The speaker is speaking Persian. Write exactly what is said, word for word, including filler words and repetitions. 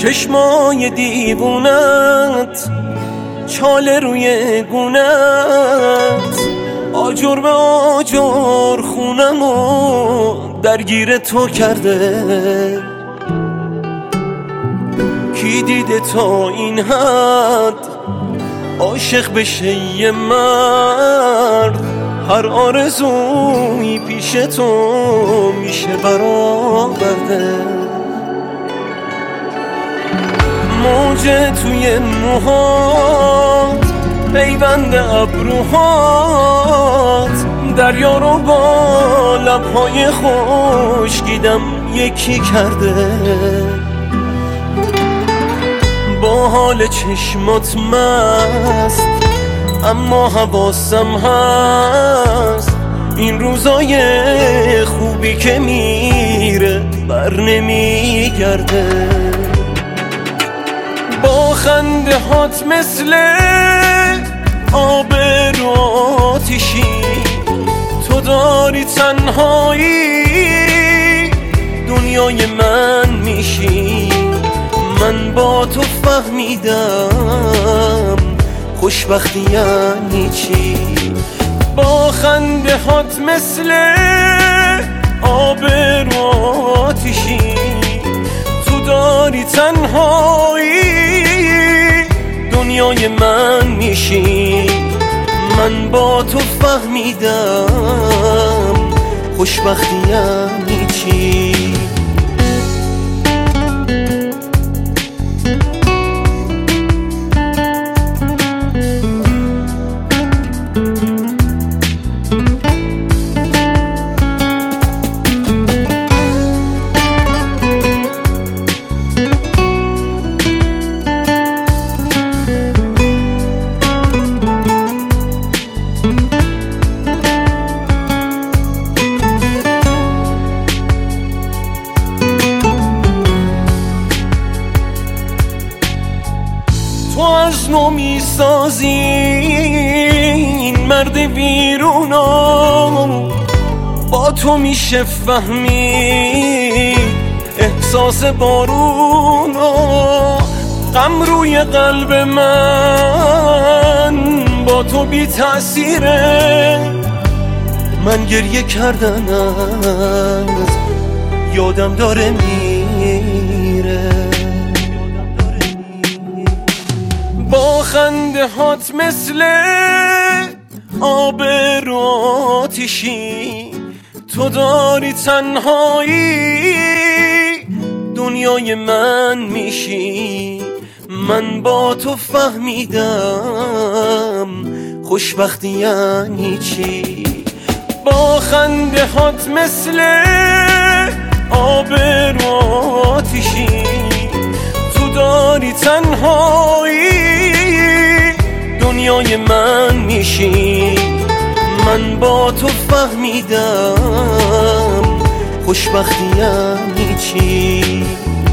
چشمای دیوونت، چاله روی گونت، آجر به آجر خونمو درگیر تو کرده. کی دیده تا این حد عاشق بشه یه مرد؟ هر آرزویی پیش تو میشه برآورده. موجه توی موهات، پیوند ابروهات، دریا رو با لبهای خشکیدم یکی کرده. با حال چشمات مست، اما حواسم هست این روزای خوبی که میره بر نمیگرده. با خنده هات مثل آب رو آتیشی، تو داری تنهایی دنیای من میشی. من با تو فهمیدم خوشبختی یعنی چی. با خنده هات مثل آب رو آتیشی، تو داری تنهایی دنیای من میشی. من با تو فهمیدم خوشبختی یعنی چی. تو از نو میسازی این مرد ویرونو، با تو میشه فهمید احساس بارونو. غم روی قلب من با تو بی تأثیره. من گریه کردن از یادم داره میره. با خنده هات مثل آب رو آتیشی، تو داری تنهایی دنیای من میشی. من با تو فهمیدم خوشبختی یعنی چی. با خنده هات مثل آب رو آتیشی، تو داری تنهایی دنیای من میشی. من با تو فهمیدم خوشبختی یعنی چی.